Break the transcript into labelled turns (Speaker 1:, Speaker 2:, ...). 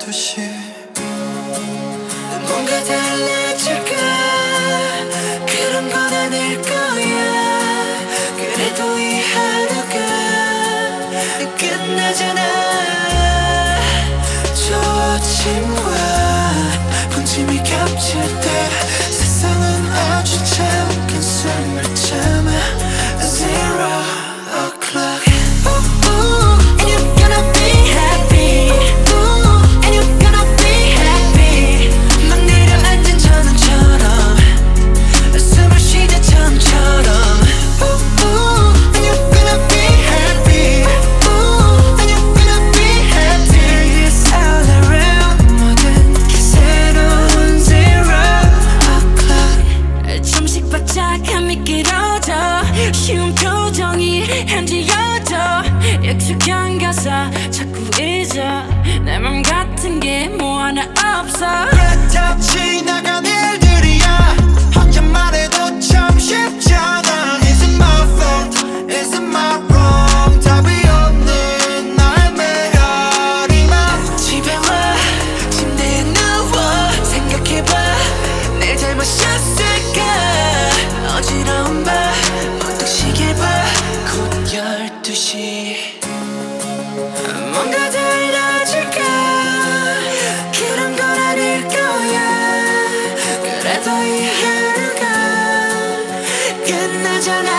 Speaker 1: 12시 뭔가 달라질까 그런 건 아닐 거야. 그래도 이 하루가 끝나잖아. 저 아침과 분침이 겹칠 때 세상은 아주 잠깐 숨을 참아. Zero o'clock. And you're gonna be happy. And you're gonna be happy. 막 내려앉은 전원처럼 숨을 쉬자 처음처럼. And you're gonna be happy. And you're gonna be happy. It's all around. 모든 게 새로운 zero o'clock. 좀씩 바짝함이 길어져 쉬운 표정이 현지여져 익숙한 가사 자꾸 잊어 내 맘 같은 게 뭐 하나 없어. 다 지나간 일들이야. 혼자만 해도 참 쉽잖아. Is it my fault? Is it my wrong? 답이 없는 날 메아리만 집에 와 침대에 누워 생각해봐 내 잘못이었을까. 어지러운 밤 문득 시계 봐 곧 12시. 뭔가 달라질까 그런 건 아닐 거야. 그래도 이 하루가 끝나잖아.